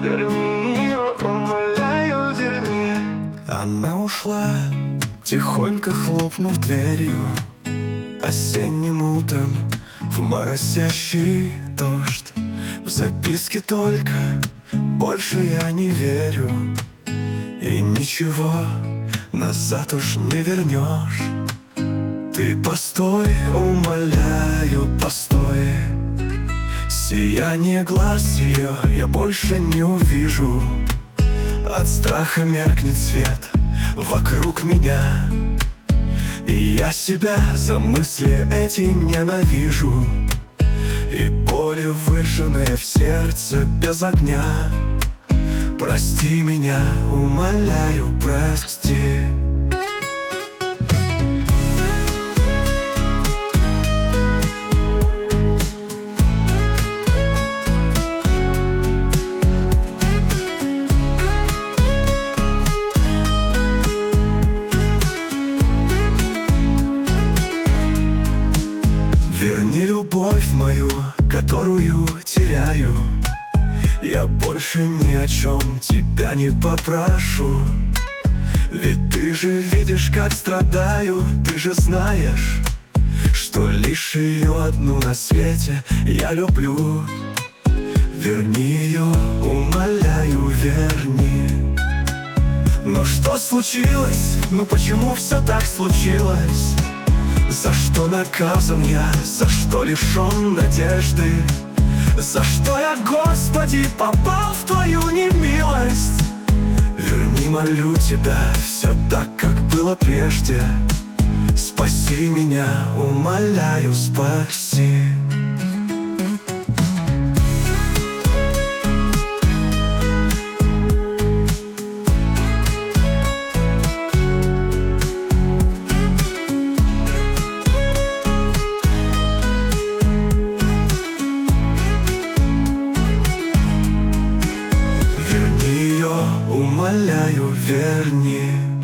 верни ее, умоляю, верни. Она ушла, тихонько хлопнув дверью. Осенним утром в моросящий дождь. В записке только больше я не верю. И ничего назад уж не вернешь. Ты постой, умоляю, постой. Сияние глаз ее я больше не увижу. От страха меркнет свет вокруг меня, и я себя за мысли эти ненавижу. И боли, выжженные в сердце без огня. Прости меня, умоляю, прости. Верни любовь мою, которую теряю. Я больше ни о чем тебя не попрошу. Ведь ты же видишь, как страдаю. Ты же знаешь, что лишь ее одну на свете я люблю. Верни ее, умоляю, верни. Но что случилось? Ну почему все так случилось? За что наказан я? За что лишен надежды? За что я, Господи, попал в Твою немилость? Верни, молю Тебя, все так, как было прежде. Спаси меня, умоляю, спаси. Умоляю, верни.